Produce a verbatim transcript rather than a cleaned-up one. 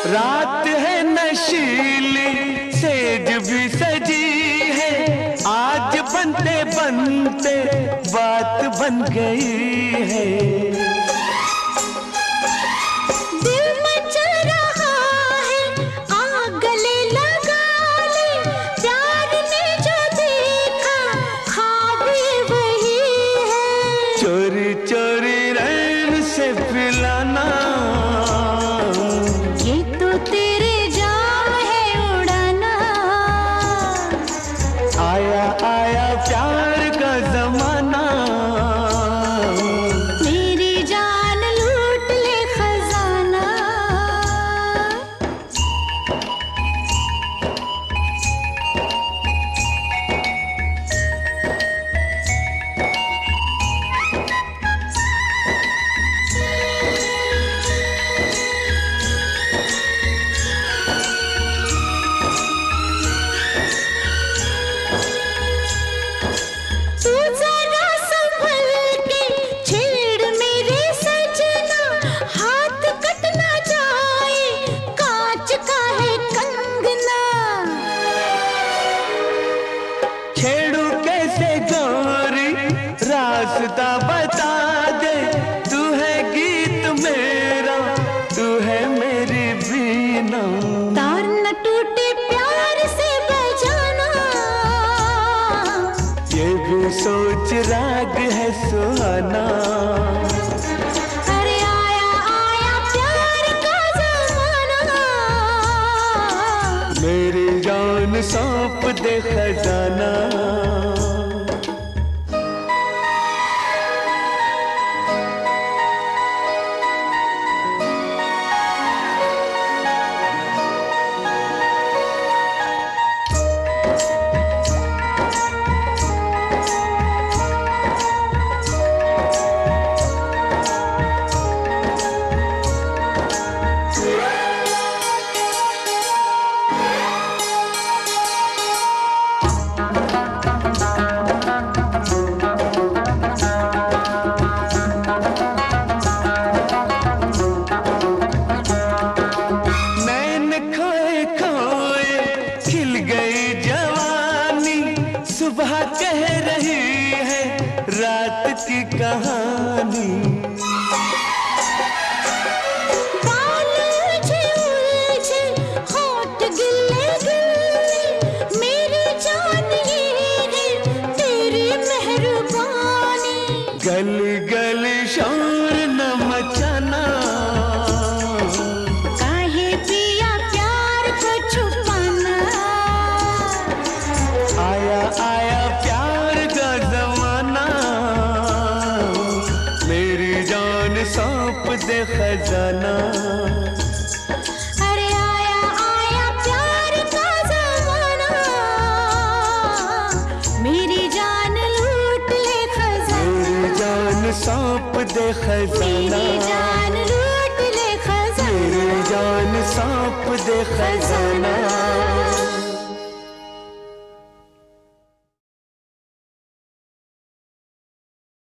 रात है नशीली सेज भी सजी है, आज बनते बनते बात बन गई है। दिल मचा रहा है आग गले लगा ले, प्यार ने जो देखा ख्वाब वही है। चोरी चोरी रैन से पिलाना, ये तो तेरे जाम है उड़ाना। आया आया प्यार का जमाना, मेरी जान लूट ले खजाना। तू जरा संभल के छेड़ मेरे सजना, हाथ कट ना जाए कांच का है कंगना। छेड़ू कैसे गोरी रास्ता बता दे, तू है गीत मेरा, तू है मेरी बीना। तार न टूटे प्यार से बजाना, ये भी सोच राग है सुहाना। अरे आया आया प्यार का जमाना। मेरी जान सौंप दे खजाना। नैन खोए खोए खिल गई जवानी, सुबह कह रही है रात की कहानी। बाल उलझे उलझे होठ गिले गिले, मेरी जान ये है तेरी मेहरबानी। गली गली शोर न मचाना, काहे पिया प्यार को छुपाना। आया आया प्यार का जमाना, मेरी जान सौंप दे खजाना। अरे आया आया प्यार का जमाना, मेरी जान लूट ले खजाना। मेरी जान सौंप दे खजाना, मेरी जान लूट ले खजाना। मेरी जान सौंप दे खजाना।